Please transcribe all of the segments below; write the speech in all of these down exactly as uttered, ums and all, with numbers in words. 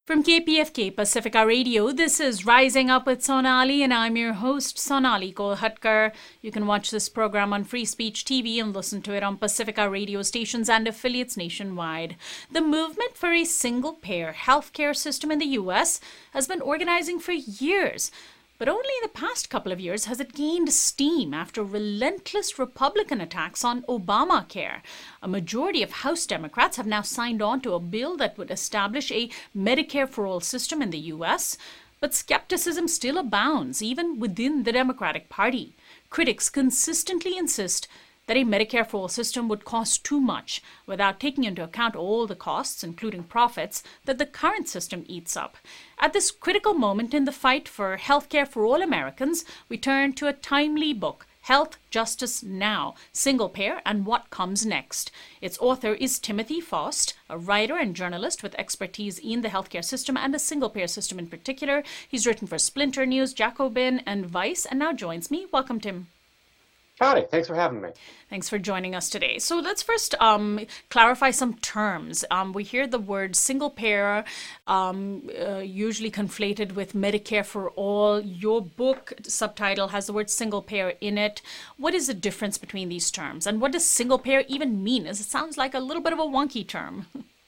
From K P F K Pacifica Radio, this is Rising Up with Sonali, and I'm your host, Sonali Kolhatkar. You can watch this program on Free Speech T V and listen to it on Pacifica radio stations and affiliates nationwide. The movement for a single-payer healthcare system in the U S has been organizing for years. But only in the past couple of years has it gained steam after relentless Republican attacks on Obamacare. A majority of House Democrats have now signed on to a bill that would establish a Medicare for All system in the U S, but skepticism still abounds, even within the Democratic Party. Critics consistently insist that a Medicare for All system would cost too much without taking into account all the costs, including profits, that the current system eats up. At this critical moment in the fight for healthcare for all Americans, we turn to a timely book, Health Justice Now, Single Payer and What Comes Next. Its author is Timothy Faust, a writer and journalist with expertise in the healthcare system and the single-payer system in particular. He's written for Splinter News, Jacobin, and Vice, and now joins me. Welcome, Tim. Howdy, thanks for having me. Thanks for joining us today. So let's first um, clarify some terms. Um, we hear the word single payer um, uh, usually conflated with Medicare for All. Your book subtitle has the word single payer in it. What is the difference between these terms? And what does single payer even mean? As it sounds like a little bit of a wonky term.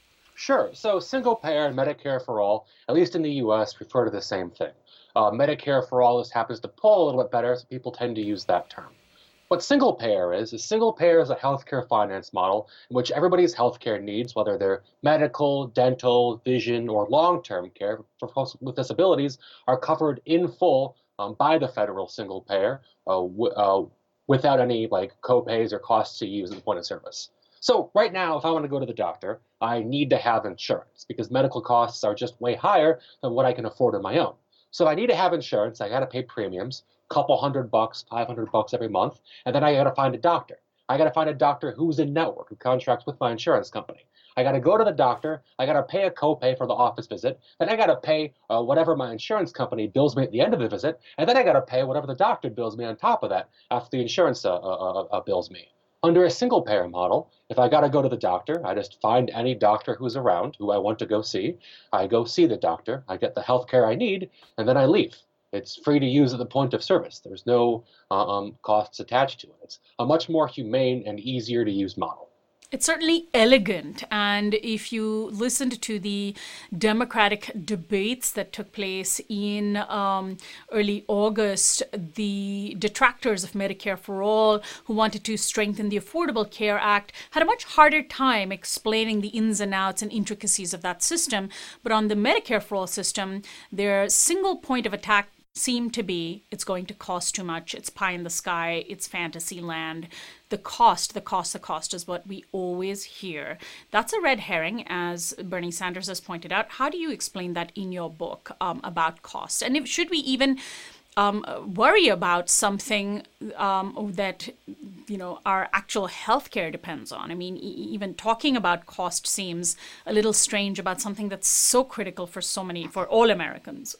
Sure. So single payer and Medicare for All, at least in the U S, refer to the same thing. Uh, Medicare for All just happens to pull a little bit better, so people tend to use that term. What single payer is, is single payer is a healthcare finance model in which everybody's healthcare needs, whether they're medical, dental, vision, or long-term care for folks with disabilities, are covered in full um, by the federal single payer uh, w- uh, without any like co-pays or costs to use at the point of service. So right now, if I want to go to the doctor, I need to have insurance because medical costs are just way higher than what I can afford on my own. So if I need to have insurance, I got to pay premiums, couple hundred bucks, five hundred bucks every month, and then I got to find a doctor. I got to find a doctor who's in network, who contracts with my insurance company. I got to go to the doctor. I got to pay a copay for the office visit. Then I got to pay uh, whatever my insurance company bills me at the end of the visit, and then I got to pay whatever the doctor bills me on top of that after the insurance uh, uh, uh, bills me. Under a single payer model, if I got to go to the doctor, I just find any doctor who's around who I want to go see. I go see the doctor. I get the health care I need, and then I leave. It's free to use at the point of service. There's no uh, um, costs attached to it. It's a much more humane and easier to use model. It's certainly elegant, and if you listened to the Democratic debates that took place in um, early August, the detractors of Medicare for All, who wanted to strengthen the Affordable Care Act, had a much harder time explaining the ins and outs and intricacies of that system. But on the Medicare for All system, their single point of attack seem to be it's going to cost too much, it's pie in the sky, it's fantasy land. The cost, the cost, the cost is what we always hear. That's a red herring, as Bernie Sanders has pointed out. How do you explain that in your book um, about costs? And if, should we even um, worry about something um, that, you know, our actual healthcare depends on? I mean, e- even talking about cost seems a little strange about something that's so critical for so many, for all Americans.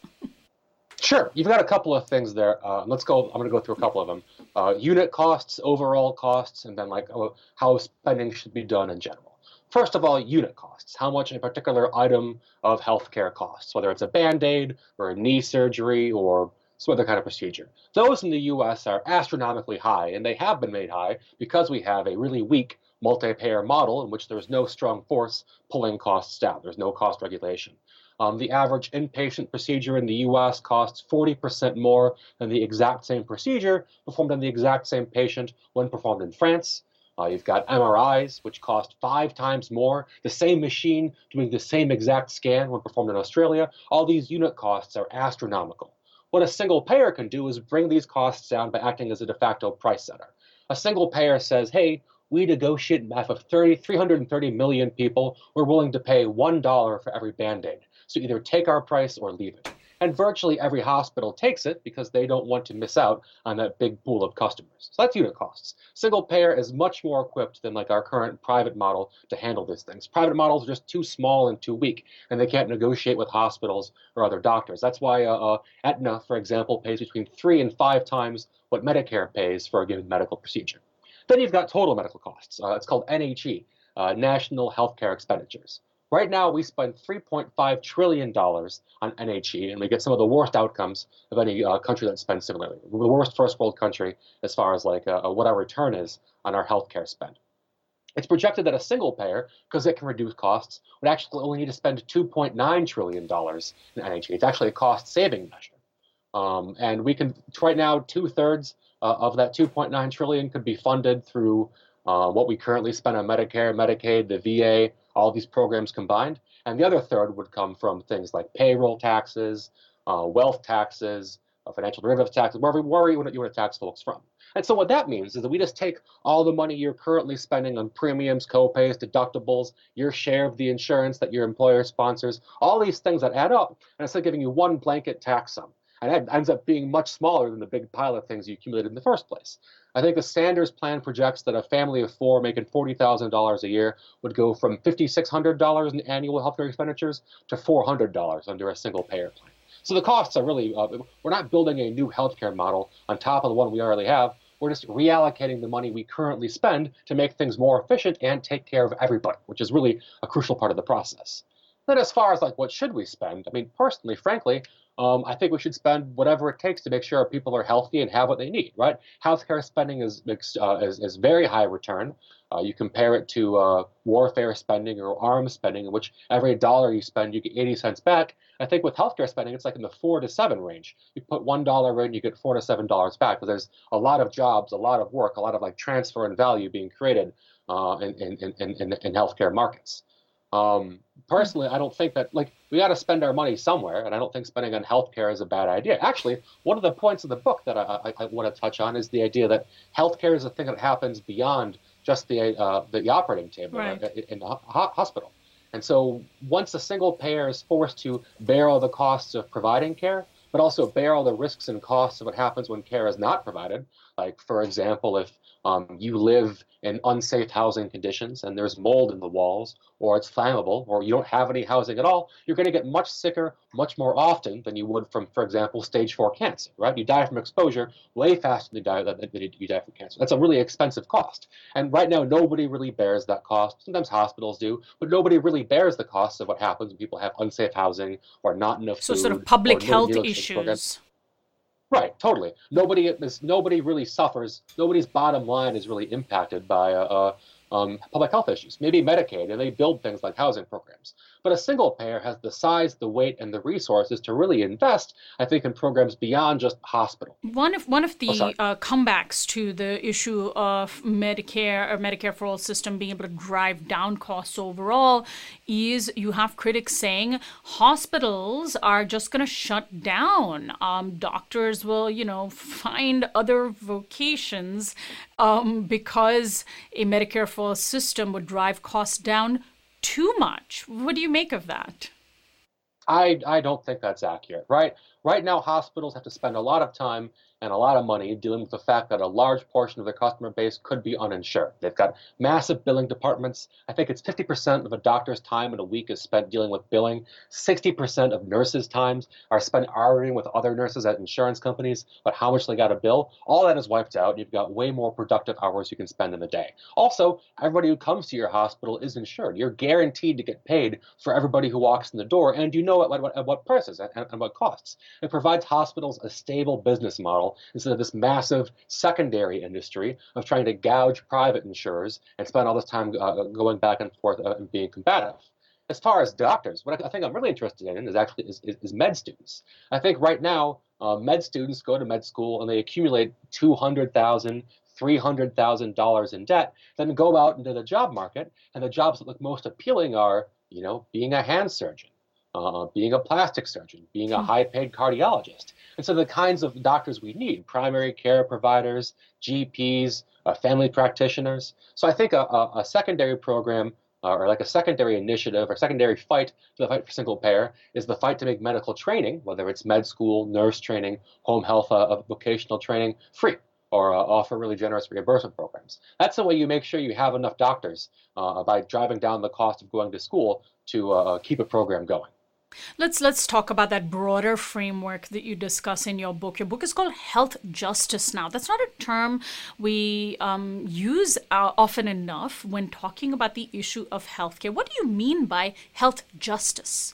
Sure. You've got a couple of things there. Uh, let's go. I'm going to go through a couple of them. Uh, unit costs, overall costs, and then like uh, how spending should be done in general. First of all, unit costs. How much a particular item of healthcare costs, whether it's a Band-Aid or a knee surgery or some other kind of procedure. Those in the U S are astronomically high, and they have been made high because we have a really weak multi-payer model in which there's no strong force pulling costs down. There's no cost regulation. Um, the average inpatient procedure in the U S costs forty percent more than the exact same procedure performed on the exact same patient when performed in France. Uh, you've got M R Is, which cost five times more, the same machine doing the same exact scan when performed in Australia. All these unit costs are astronomical. What a single payer can do is bring these costs down by acting as a de facto price setter. A single payer says, hey, we negotiate on behalf of thirty, three hundred thirty million people. We're willing to pay one dollar for every Band-Aid. So either take our price or leave it. And virtually every hospital takes it because they don't want to miss out on that big pool of customers. So that's unit costs. Single payer is much more equipped than like our current private model to handle these things. Private models are just too small and too weak, and they can't negotiate with hospitals or other doctors. That's why uh, uh, Aetna, for example, pays between three and five times what Medicare pays for a given medical procedure. Then you've got total medical costs. Uh, it's called N H E, uh, National Healthcare Expenditures. Right now, we spend three point five trillion dollars on N H E, and we get some of the worst outcomes of any uh, country that spends similarly. We're the worst first world country as far as like uh, what our return is on our healthcare spend. It's projected that a single payer, because it can reduce costs, would actually only need to spend two point nine trillion dollars in N H E. It's actually a cost-saving measure. Um, and we can, right now, two-thirds uh, of that two point nine trillion dollars could be funded through uh, what we currently spend on Medicare, Medicaid, the V A, all these programs combined. And the other third would come from things like payroll taxes, uh, wealth taxes, uh, financial derivatives taxes, wherever, wherever you want to tax folks from. And so what that means is that we just take all the money you're currently spending on premiums, copays, deductibles, your share of the insurance that your employer sponsors, all these things that add up, and instead of giving you one blanket tax sum. And that ends up being much smaller than the big pile of things you accumulated in the first place. I think the Sanders plan projects that a family of four making forty thousand dollars a year would go from five thousand six hundred dollars in annual healthcare expenditures to four hundred dollars under a single payer plan. So the costs are really, uh, we're not building a new healthcare model on top of the one we already have. We're just reallocating the money we currently spend to make things more efficient and take care of everybody, which is really a crucial part of the process. Then as far as like what should we spend, I mean, personally, frankly, um, I think we should spend whatever it takes to make sure our people are healthy and have what they need, right? Healthcare spending is, uh, is, is very high return. Uh, you compare it to uh, warfare spending or arms spending, in which every dollar you spend, you get eighty cents back. I think with healthcare spending, it's like in the four to seven range. You put one dollar in, you get four to seven dollars back, because there's a lot of jobs, a lot of work, a lot of like transfer and value being created uh, in, in, in, in, in healthcare markets. Um, personally, I don't think that, like, we got to spend our money somewhere, and I don't think spending on healthcare is a bad idea. Actually, one of the points of the book that I, I, I want to touch on is the idea that healthcare is a thing that happens beyond just the uh, the operating table right. in the ho- hospital. And so once a single payer is forced to bear all the costs of providing care, but also bear all the risks and costs of what happens when care is not provided, like, for example, if um, you live in unsafe housing conditions and there's mold in the walls, or it's flammable, or you don't have any housing at all, you're going to get much sicker much more often than you would from, for example, stage four cancer, right? You die from exposure way faster than you die, than you die from cancer. That's a really expensive cost. And right now, nobody really bears that cost. Sometimes hospitals do, but nobody really bears the costs of what happens when people have unsafe housing or not enough so food. So sort of public no health issues. Programs. Right, totally. Nobody is nobody really suffers. Nobody's bottom line is really impacted by uh, uh, um, public health issues. Maybe Medicaid, and they build things like housing programs. But a single payer has the size, the weight, and the resources to really invest, I think, in programs beyond just hospital. One of one of the oh, uh, comebacks to the issue of Medicare or Medicare for All system being able to drive down costs overall is you have critics saying hospitals are just going to shut down. Um, doctors will, you know, find other vocations um, because a Medicare for All system would drive costs down too much. What do you make of that? I, I don't think that's accurate, right? Right now, hospitals have to spend a lot of time and a lot of money dealing with the fact that a large portion of their customer base could be uninsured. They've got massive billing departments. I think it's fifty percent of a doctor's time in a week is spent dealing with billing. sixty percent of nurses' times are spent arguing with other nurses at insurance companies about how much they got to bill. All that is wiped out. You've got way more productive hours you can spend in the day. Also, everybody who comes to your hospital is insured. You're guaranteed to get paid for everybody who walks in the door, and you know at what, at what prices and, and what costs. It provides hospitals a stable business model instead of this massive secondary industry of trying to gouge private insurers and spend all this time uh, going back and forth uh, and being combative. As far as doctors, what I think I'm really interested in is actually is, is, is med students. I think right now, uh, med students go to med school and they accumulate two hundred thousand dollars, three hundred thousand dollars in debt, then go out into the job market, and the jobs that look most appealing are, you know, being a hand surgeon, Uh, being a plastic surgeon, being a high-paid cardiologist. And so the kinds of doctors we need, primary care providers, G Ps, uh, family practitioners. So I think a, a, a secondary program uh, or like a secondary initiative or secondary fight to the fight for single payer is the fight to make medical training, whether it's med school, nurse training, home health, uh, vocational training, free, or uh, offer really generous reimbursement programs. That's the way you make sure you have enough doctors uh, by driving down the cost of going to school to uh, keep a program going. Let's let's talk about that broader framework that you discuss in your book. Your book is called Health Justice Now. That's not a term we um, use uh, often enough when talking about the issue of healthcare. What do you mean by health justice?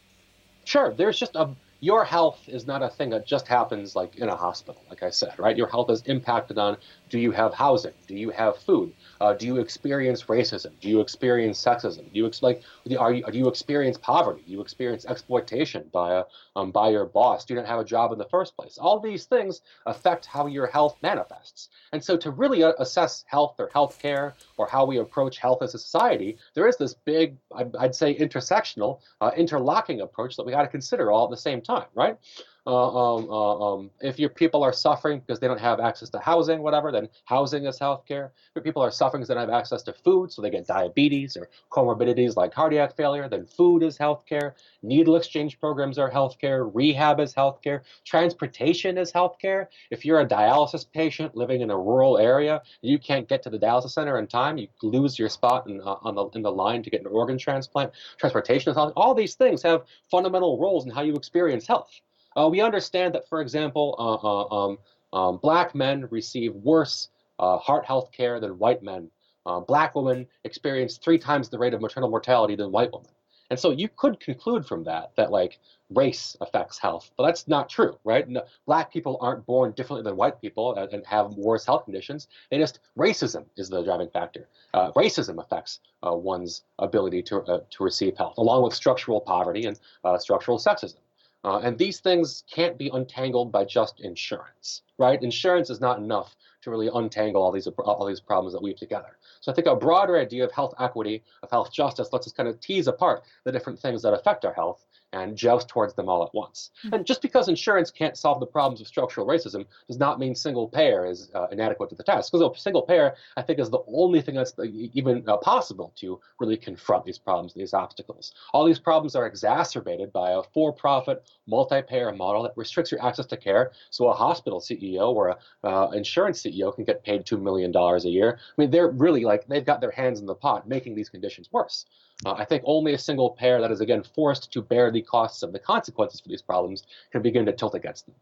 Sure, there's just a your health is not a thing that just happens like in a hospital, like I said, right? Your health is impacted on, do you have housing? Do you have food? Uh, do you experience racism? Do you experience sexism? Do you ex- like are you, do you experience poverty? Do you experience exploitation by a um, by your boss? Do you not have a job in the first place? All these things affect how your health manifests. And so, to really uh, assess health or health care or how we approach health as a society, there is this big, I'd, I'd say, intersectional, uh, interlocking approach that we got to consider all at the same time, right? Uh, um, uh, um, if your people are suffering because they don't have access to housing, whatever, then housing is healthcare. If people are suffering because they don't have access to food, so they get diabetes or comorbidities like cardiac failure, then food is healthcare. Needle exchange programs are healthcare. Rehab is healthcare. Transportation is healthcare. If you're a dialysis patient living in a rural area, you can't get to the dialysis center in time, you lose your spot in, uh, on the, in the line to get an organ transplant. Transportation is health. All these things have fundamental roles in how you experience health. Uh, we understand that, for example, uh, uh, um, um, black men receive worse uh, heart health care than white men. Uh, black women experience three times the rate of maternal mortality than white women. And so you could conclude from that that like race affects health, but that's not true, right? No, black people aren't born differently than white people and, and have worse health conditions. They just racism is the driving factor. Uh, racism affects uh, one's ability to uh, to receive health, along with structural poverty and uh, structural sexism. Uh, and these things can't be untangled by just insurance, right? Insurance is not enough to really untangle all these all these problems that weave together. So I think a broader idea of health equity, of health justice, lets us kind of tease apart the different things that affect our health and joust towards them all at once. Mm-hmm. And just because insurance can't solve the problems of structural racism does not mean single payer is uh, inadequate to the task. Because a single payer, I think, is the only thing that's even uh, possible to really confront these problems, these obstacles. All these problems are exacerbated by a for-profit, multi-payer model that restricts your access to care. So a hospital C E O or a uh, insurance C E O can get paid two million dollars a year. I mean, they're really like, they've got their hands in the pot, making these conditions worse. Uh, I think only a single payer that is, again, forced to bear the costs of the consequences for these problems can begin to tilt against them.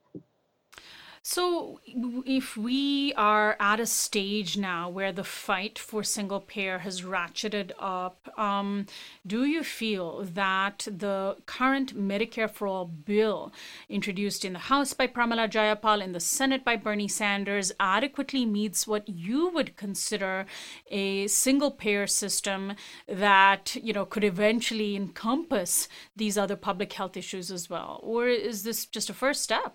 So if we are at a stage now where the fight for single payer has ratcheted up, um, do you feel that the current Medicare for All bill introduced in the House by Pramila Jayapal, in the Senate by Bernie Sanders, adequately meets what you would consider a single payer system that, you know, could eventually encompass these other public health issues as well? Or is this just a first step?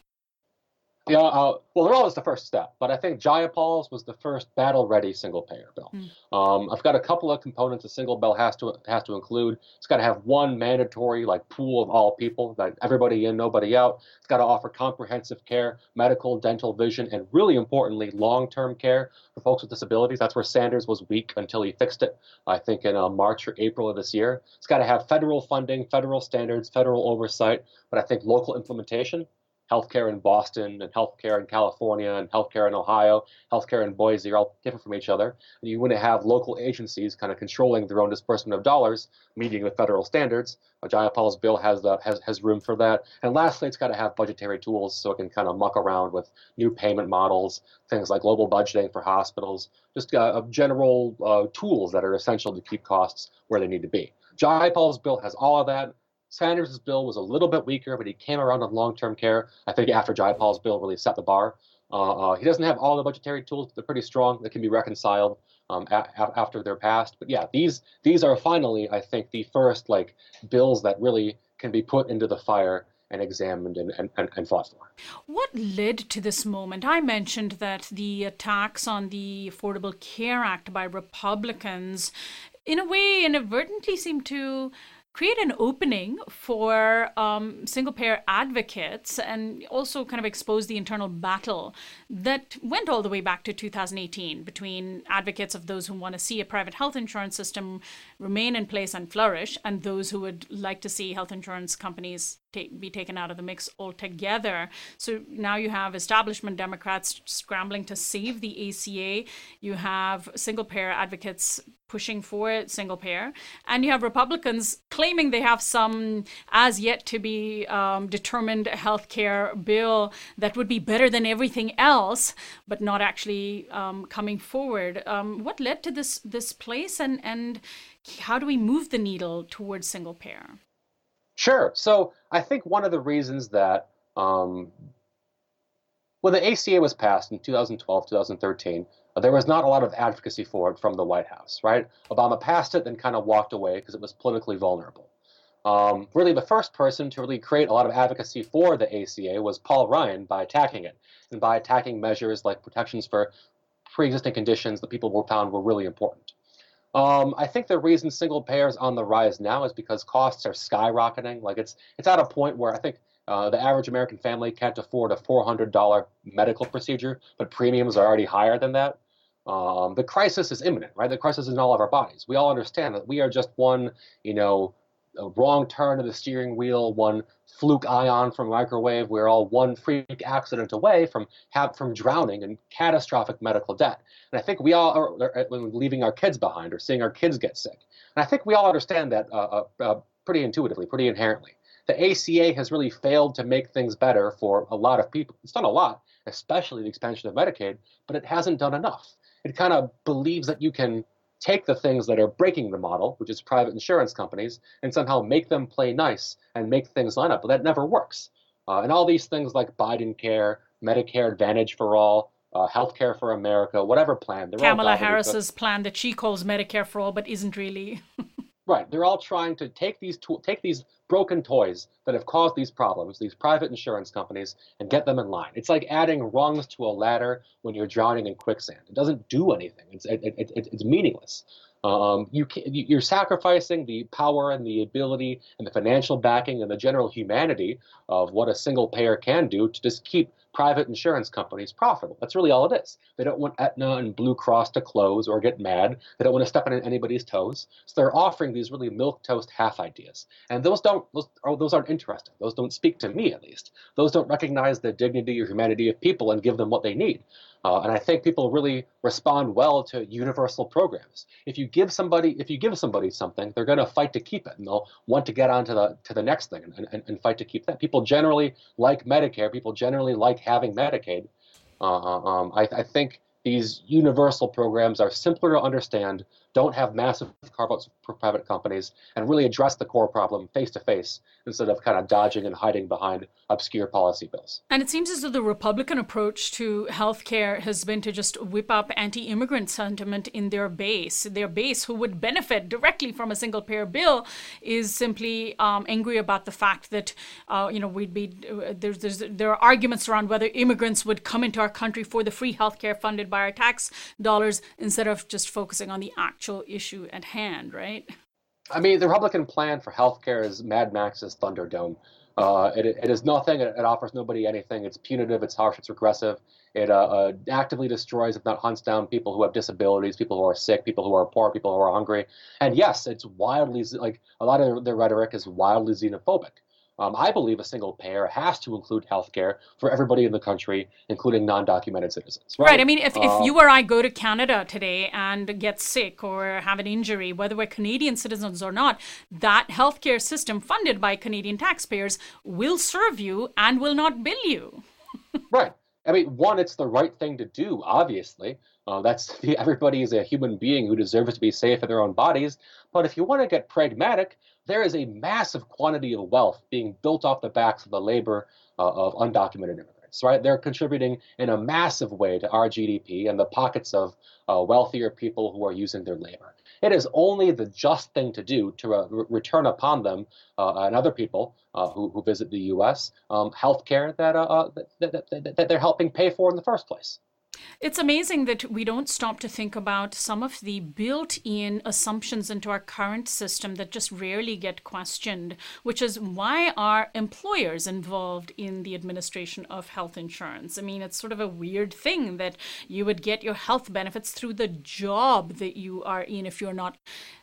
Yeah, uh, well, they're always the first step, but I think Jayapal's was the first battle-ready single-payer bill. Mm. Um, I've got a couple of components a single bill has to has to include. It's got to have one mandatory like pool of all people, that everybody in, nobody out. It's got to offer comprehensive care, medical, dental, vision, and really importantly, long-term care for folks with disabilities. That's where Sanders was weak until he fixed it, I think in uh, March or April of this year. It's got to have federal funding, federal standards, federal oversight, but I think local implementation. Healthcare in Boston and healthcare in California and healthcare in Ohio, healthcare in Boise are all different from each other. And you wouldn't have local agencies kind of controlling their own disbursement of dollars, meeting with federal standards. Jayapal's bill has, the, has has room for that. And lastly, it's got to have budgetary tools so it can kind of muck around with new payment models, things like global budgeting for hospitals, just uh, general uh, tools that are essential to keep costs where they need to be. Jayapal's bill has all of that. Sanders' bill was a little bit weaker, but he came around on long-term care. I think after Jayapal's bill really set the bar. Uh, uh, he doesn't have all the budgetary tools, but they're pretty strong. They can be reconciled um, a- a- after they're passed. But yeah, these these are finally, I think, the first like bills that really can be put into the fire and examined and, and, and fought for. What led to this moment? I mentioned that the attacks on the Affordable Care Act by Republicans, in a way, inadvertently seemed to create an opening for um, single-payer advocates and also kind of expose the internal battle that went all the way back to two thousand eighteen between advocates of those who want to see a private health insurance system remain in place and flourish and those who would like to see health insurance companies take, be taken out of the mix altogether. So now you have establishment Democrats scrambling to save the A C A. You have single payer advocates pushing for single payer, and you have Republicans claiming they have some as yet to be um, determined healthcare bill that would be better than everything else, but not actually um, coming forward. Um, what led to this this place, and and how do we move the needle towards single payer? Sure. So I think one of the reasons that um, when the A C A was passed in two thousand twelve, two thousand thirteen, uh, there was not a lot of advocacy for it from the White House, right? Obama passed it, then kind of walked away because it was politically vulnerable. Um, really, the first person to really create a lot of advocacy for the A C A was Paul Ryan by attacking it, and by attacking measures like protections for pre-existing conditions that people were found were really important. Um, I think the reason single payer is on the rise now is because costs are skyrocketing. Like it's it's at a point where I think uh, the average American family can't afford a four hundred dollar medical procedure, but premiums are already higher than that. Um, the crisis is imminent, right? The crisis is in all of our bodies. We all understand that we are just one, you know, a wrong turn of the steering wheel, one fluke ion from microwave. We're all one freak accident away from have, from drowning in catastrophic medical debt. And I think we all are, are leaving our kids behind or seeing our kids get sick. And I think we all understand that uh, uh, pretty intuitively, pretty inherently. The A C A has really failed to make things better for a lot of people. It's done a lot, especially the expansion of Medicaid, but it hasn't done enough. It kind of believes that you can take the things that are breaking the model, which is private insurance companies, and somehow make them play nice and make things line up. But that never works. Uh, and all these things like Biden Care, Medicare Advantage for all, uh, Healthcare for America, whatever plan. Kamala Harris's plan that she calls Medicare for all, but isn't really. Right. They're all trying to take these to- take these broken toys that have caused these problems, these private insurance companies, and get them in line. It's like adding rungs to a ladder when you're drowning in quicksand. It doesn't do anything. It's it, it, it, it's meaningless. Um, you can, you're sacrificing the power and the ability and the financial backing and the general humanity of what a single payer can do to just keep private insurance companies profitable. That's really all it is. They don't want Aetna and Blue Cross to close or get mad. They don't want to step on anybody's toes. So they're offering these really milquetoast half ideas. And those don't those, are, those aren't interesting. Those don't speak to me, at least. Those don't recognize the dignity or humanity of people and give them what they need. Uh, and I think people really respond well to universal programs. If you give somebody, if you give somebody something, they're going to fight to keep it, and they'll want to get on to the to the next thing and, and, and fight to keep that. People generally like Medicare. People generally like having Medicaid. Uh, um, I, I think these universal programs are simpler to understand, don't have massive carve-outs for private companies, and really address the core problem face-to-face instead of kind of dodging and hiding behind obscure policy bills. And it seems as though the Republican approach to healthcare has been to just whip up anti-immigrant sentiment in their base. Their base, who would benefit directly from a single-payer bill, is simply um, angry about the fact that, uh, you know, we'd be uh, there's, there's there are arguments around whether immigrants would come into our country for the free healthcare funded by our tax dollars instead of just focusing on the actual issue at hand, right? I mean, the Republican plan for healthcare is Mad Max's Thunderdome. Uh, it, it is nothing. It, it offers nobody anything. It's punitive. It's harsh. It's regressive. It uh, uh, actively destroys, if not hunts down, people who have disabilities, people who are sick, people who are poor, people who are hungry. And yes, it's wildly, like a lot of their rhetoric is wildly xenophobic. Um, I believe a single payer has to include healthcare for everybody in the country, including non-documented citizens. Right. Right. I mean, if, uh, if you or I go to Canada today and get sick or have an injury, whether we're Canadian citizens or not, that healthcare system funded by Canadian taxpayers will serve you and will not bill you. Right. I mean, one, it's the right thing to do, obviously. Uh, that's the, everybody is a human being who deserves to be safe in their own bodies. But if you want to get pragmatic, there is a massive quantity of wealth being built off the backs of the labor uh, of undocumented immigrants, right? They're contributing in a massive way to our G D P and the pockets of uh, wealthier people who are using their labor. It is only the just thing to do to uh, re- return upon them uh, and other people uh, who, who visit the U S um, health care that, uh, that, that, that, that they're helping pay for in the first place. It's amazing that we don't stop to think about some of the built-in assumptions into our current system that just rarely get questioned, which is why are employers involved in the administration of health insurance? I mean, it's sort of a weird thing that you would get your health benefits through the job that you are in if you're not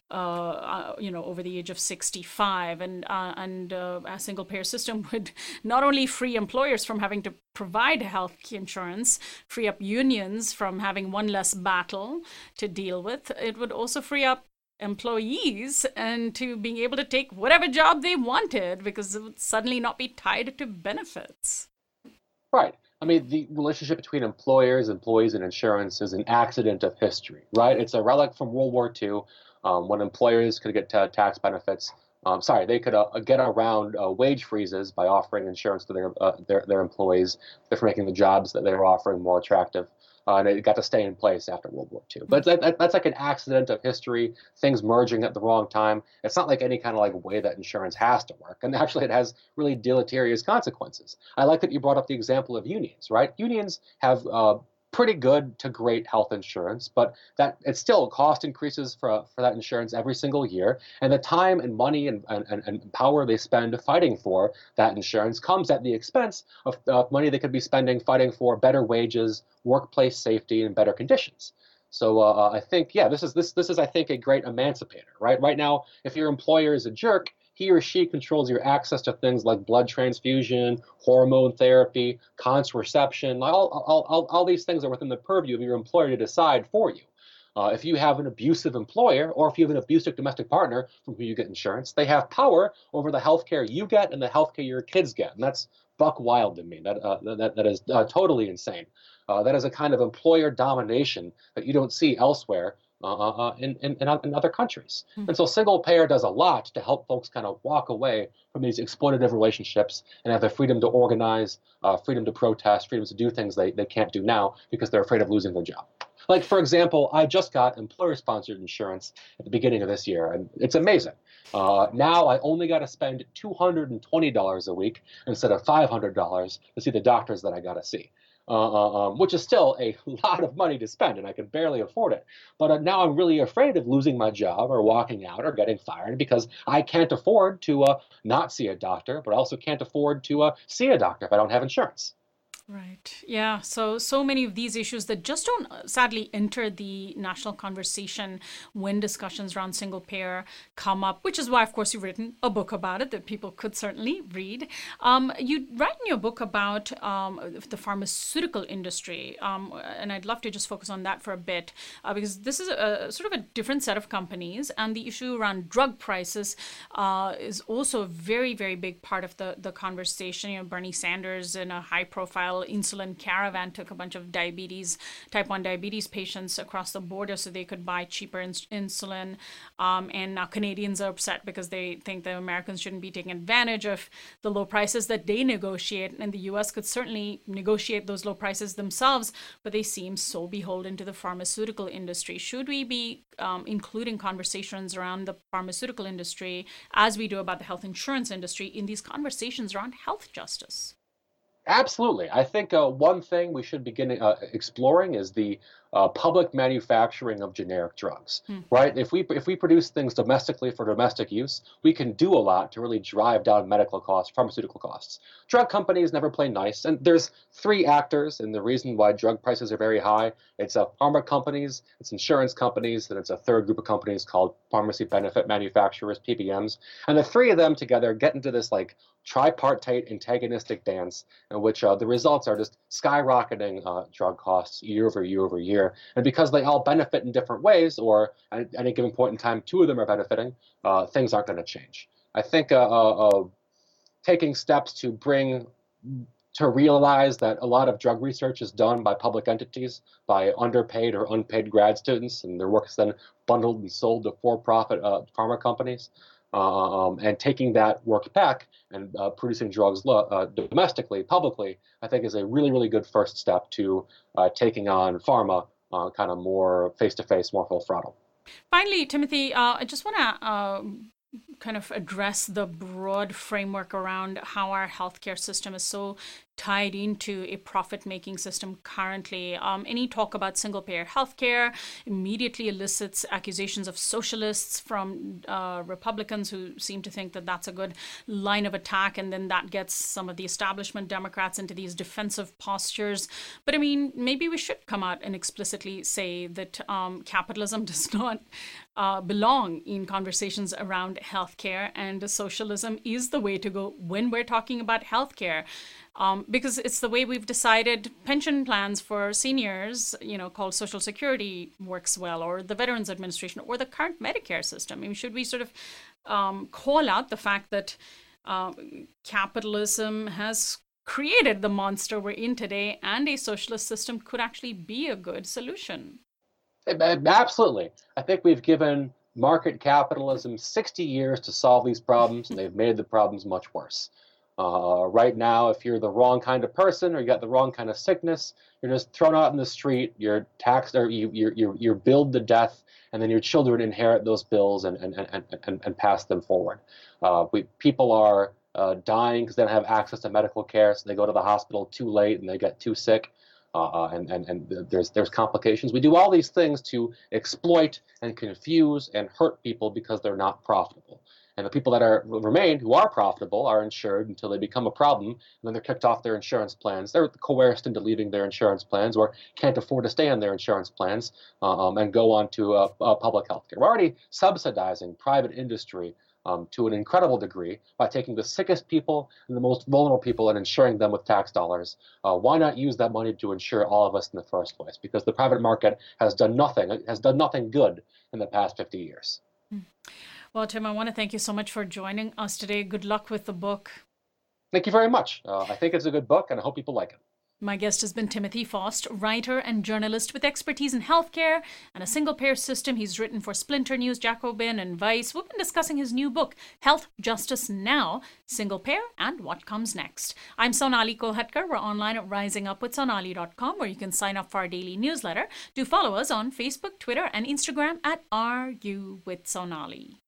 uh, uh, you know, over the age of sixty-five, and uh, and uh, a single payer system would not only free employers from having to provide health insurance, free up unions from having one less battle to deal with. It would also free up employees and to being able to take whatever job they wanted because it would suddenly not be tied to benefits. Right. I mean, the relationship between employers, employees, and insurance is an accident of history, right? It's a relic from World War Two, um, when employers could get ta- tax benefits. Um, sorry, they could uh, get around uh, wage freezes by offering insurance to their, uh, their their employees for making the jobs that they were offering more attractive. Uh, and it got to stay in place after World War Two. But that, that, that's like an accident of history, things merging at the wrong time. It's not like any kind of like way that insurance has to work. And actually, it has really deleterious consequences. I like that you brought up the example of unions, right? Unions have uh, pretty good to great health insurance, but that it's still cost increases for for that insurance every single year, and the time and money and and, and power they spend fighting for that insurance comes at the expense of uh, money they could be spending fighting for better wages, workplace safety, and better conditions. So uh, I think, yeah, this is this this is I think a great emancipator, right? Right now, if your employer is a jerk, he or she controls your access to things like blood transfusion, hormone therapy, contraception. All, all, all, all these things are within the purview of your employer to decide for you. Uh, if you have an abusive employer or if you have an abusive domestic partner from who you get insurance, they have power over the health care you get and the health care your kids get. And that's buck wild to me. That, uh, that, that is uh, totally insane. Uh, that is a kind of employer domination that you don't see elsewhere uh, uh, in, in, in other countries. Mm-hmm. And so single payer does a lot to help folks kind of walk away from these exploitative relationships and have the freedom to organize, uh, freedom to protest, freedom to do things they, they can't do now because they're afraid of losing their job. Like, for example, I just got employer-sponsored insurance at the beginning of this year, and it's amazing. Uh, now I only got to spend two hundred twenty dollars a week instead of five hundred dollars to see the doctors that I got to see. Uh, um, which is still a lot of money to spend, and I can barely afford it. But uh, now I'm really afraid of losing my job or walking out or getting fired because I can't afford to uh, not see a doctor, but I also can't afford to uh, see a doctor if I don't have insurance. Right. Yeah. So, so many of these issues that just don't uh, sadly enter the national conversation when discussions around single payer come up, which is why, of course, you've written a book about it that people could certainly read. Um, you write in your book about um, the pharmaceutical industry, um, and I'd love to just focus on that for a bit, uh, because this is a, a sort of a different set of companies, and the issue around drug prices uh, is also a very, very big part of the, the conversation. You know, Bernie Sanders in a high-profile insulin caravan took a bunch of diabetes, type one diabetes patients across the border so they could buy cheaper ins- insulin. Um, and now Canadians are upset because they think the Americans shouldn't be taking advantage of the low prices that they negotiate. And the U S could certainly negotiate those low prices themselves, but they seem so beholden to the pharmaceutical industry. Should we be um, including conversations around the pharmaceutical industry, as we do about the health insurance industry, in these conversations around health justice? Absolutely. I think uh, one thing we should begin uh, exploring is the uh, public manufacturing of generic drugs, mm. right? If we if we produce things domestically for domestic use, we can do a lot to really drive down medical costs, pharmaceutical costs. Drug companies never play nice, and there's three actors, and the reason why drug prices are very high, it's uh, pharma companies, it's insurance companies, and it's a third group of companies called pharmacy benefit manufacturers, P B Ms, and the three of them together get into this like tripartite antagonistic dance in which uh, the results are just skyrocketing uh, drug costs year over year over year. And because they all benefit in different ways, or at any given point in time, two of them are benefiting, uh, things aren't going to change. I think uh, uh, uh, taking steps to bring to realize that a lot of drug research is done by public entities, by underpaid or unpaid grad students, and their work is then bundled and sold to for-profit uh, pharma companies. Uh, um, and taking that work back and uh, producing drugs lo- uh, domestically, publicly, I think is a really, really good first step to uh, taking on pharma uh, kind of more face-to-face, more full throttle. Finally, Timothy, uh, I just want to uh, kind of address the broad framework around how our healthcare system is so tied into a profit-making system currently. Um, any talk about single-payer healthcare immediately elicits accusations of socialists from uh, Republicans who seem to think that that's a good line of attack, and then that gets some of the establishment Democrats into these defensive postures. But I mean, maybe we should come out and explicitly say that um, capitalism does not uh, belong in conversations around healthcare, and socialism is the way to go when we're talking about healthcare. Um, because it's the way we've decided pension plans for seniors, you know, called Social Security works well, or the Veterans Administration, or the current Medicare system. I mean, should we sort of um, call out the fact that uh, capitalism has created the monster we're in today, and a socialist system could actually be a good solution? Absolutely. I think we've given market capitalism sixty years to solve these problems, and they've made the problems much worse. Uh, right now, if you're the wrong kind of person or you got the wrong kind of sickness, you're just thrown out in the street. You're taxed, or you you're you're, you're billed to death, and then your children inherit those bills and and and and, and pass them forward. Uh, we people are uh, dying because they don't have access to medical care, so they go to the hospital too late and they get too sick. Uh, and, and, and there's there's complications. We do all these things to exploit and confuse and hurt people because they're not profitable. And the people that are remain who are profitable are insured until they become a problem, and then they're kicked off their insurance plans. They're coerced into leaving their insurance plans or can't afford to stay on their insurance plans um, and go on to uh, uh, public health care. We're already subsidizing private industry Um, to an incredible degree by taking the sickest people and the most vulnerable people and insuring them with tax dollars. Uh, why not use that money to insure all of us in the first place? Because the private market has done nothing, has done nothing good in the past fifty years. Well, Tim, I want to thank you so much for joining us today. Good luck with the book. Thank you very much. Uh, I think it's a good book, and I hope people like it. My guest has been Timothy Faust, writer and journalist with expertise in healthcare and a single-payer system. He's written for Splinter News, Jacobin, and Vice. We've been discussing his new book, Health Justice Now, Single Payer and What Comes Next. I'm Sonali Kolhatkar. We're online at rising up with sonali dot com, where you can sign up for our daily newsletter. Do follow us on Facebook, Twitter, and Instagram at Are You With Sonali.